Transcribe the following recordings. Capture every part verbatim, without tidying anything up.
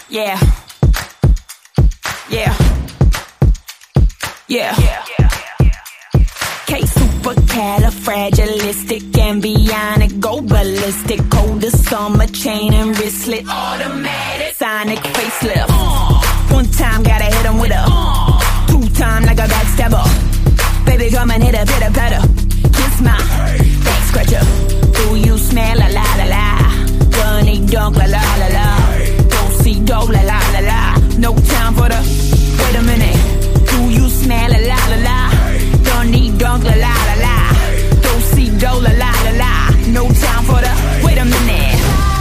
Yeah. Yeah. Yeah. K supercalifragilisticexpialidocious, go ballistic. Cold summer chain and wristlet. Automatic. Sonic facelift. Uh. One time gotta hit him with a. Uh. Two time like a backstabber. Baby come and hit a pitter patter. Kiss my back scratcher. Do you smell la la la la? Bunny dunk la la la la. Don't see dough la la la la. No time for the. Wait a minute. Do you smell la la la la? Don't need dunk la la la la. Don't see dough la la la la. No time for the. Wait a minute.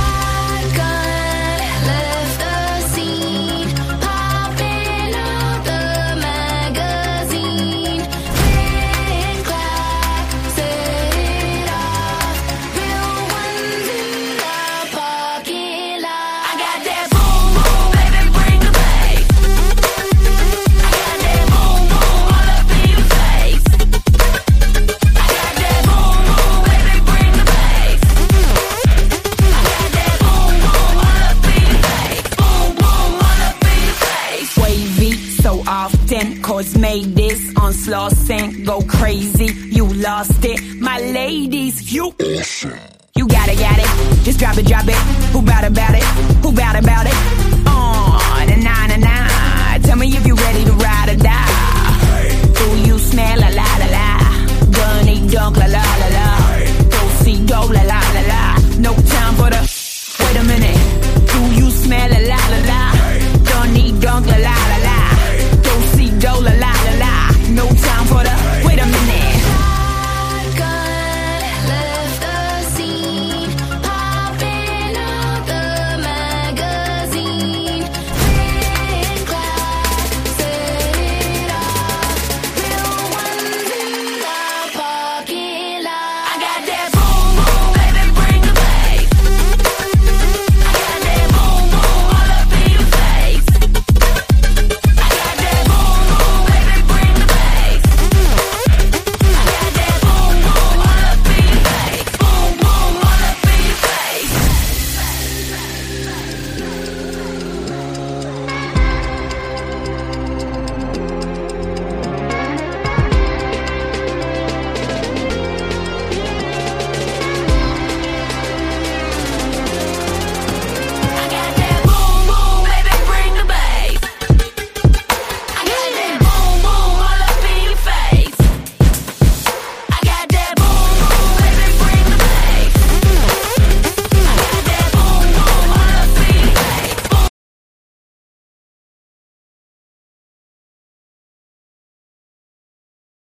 Cause made this onslaught sink go crazy. You lost it, my ladies. You, you got it, got it. Just drop it, drop it. Who bout about it? Who bout about it?